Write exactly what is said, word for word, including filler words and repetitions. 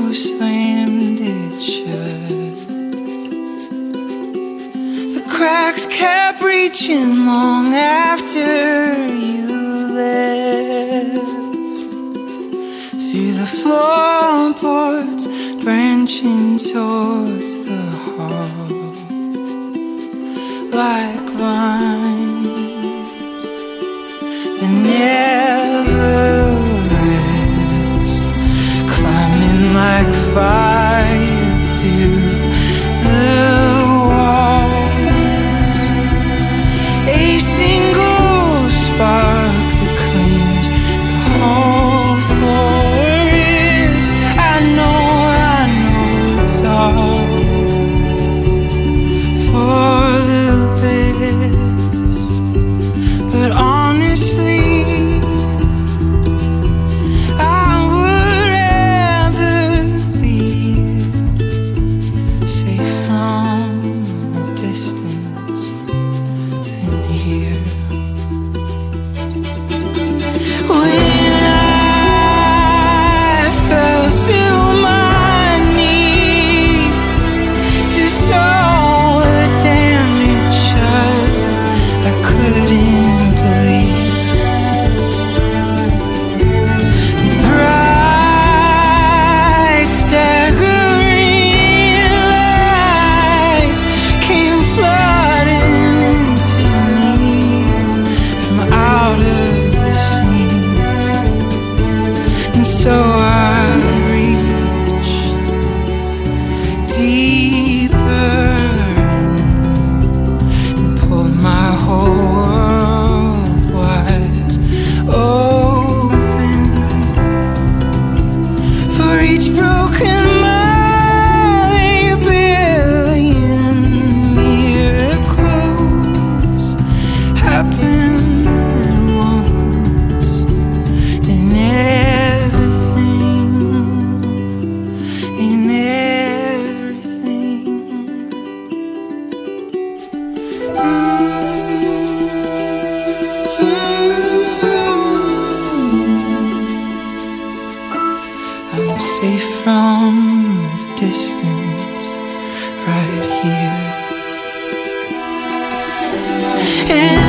slammed it shut. The cracks kept reaching long after you left. Through the floorboards branching towards the hall, like vines that never rest, climbing like fire through the walls. A single spark that claims the whole forest. I know, I know it's all for the best, but honestly, I would rather be safe from a distance than here. When I fell to my knees to sew the damage shut, I couldn't believe. Bright staggering light came flooding into me from out of the seams, and so I reached deeper and pulled my whole world wide open. For each broken mile, a billion miracles happen at once, and everything, and everything. I'm safe from a distance right here. And